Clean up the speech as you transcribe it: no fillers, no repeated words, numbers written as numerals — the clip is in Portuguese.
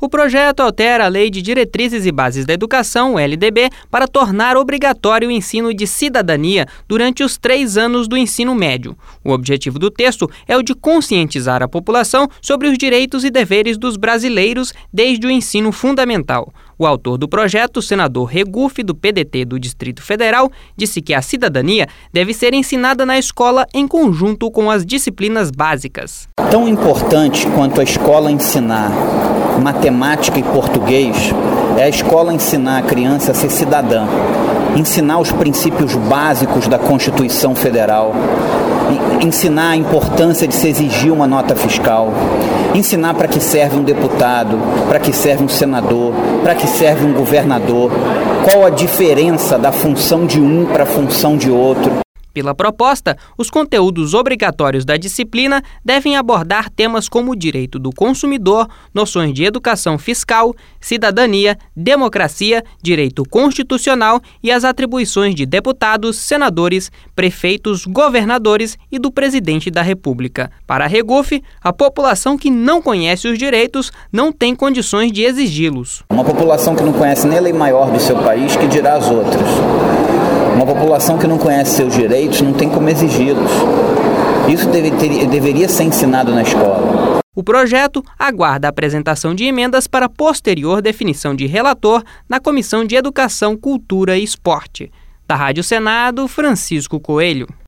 O projeto altera a Lei de Diretrizes e Bases da Educação, LDB, para tornar obrigatório o ensino de cidadania durante os 3 anos do ensino médio. O objetivo do texto é o de conscientizar a população sobre os direitos e deveres dos brasileiros desde o ensino fundamental. O autor do projeto, o senador Regufe, do PDT do Distrito Federal, disse que a cidadania deve ser ensinada na escola em conjunto com as disciplinas básicas. Tão importante quanto a escola ensinar matemática e português é a escola ensinar a criança a ser cidadã, ensinar os princípios básicos da Constituição Federal, ensinar a importância de se exigir uma nota fiscal, ensinar para que serve um deputado, para que serve um senador, para que serve um governador, qual a diferença da função de um para a função de outro. Pela proposta, os conteúdos obrigatórios da disciplina devem abordar temas como o direito do consumidor, noções de educação fiscal, cidadania, democracia, direito constitucional e as atribuições de deputados, senadores, prefeitos, governadores e do presidente da República. Para Regufe, a população que não conhece os direitos não tem condições de exigi-los. Uma população que não conhece nem a lei maior do seu país, que dirá as outras. Uma população que não conhece seus direitos não tem como exigi-los. Isso deveria ser ensinado na escola. O projeto aguarda a apresentação de emendas para posterior definição de relator na Comissão de Educação, Cultura e Esporte. Da Rádio Senado, Francisco Coelho.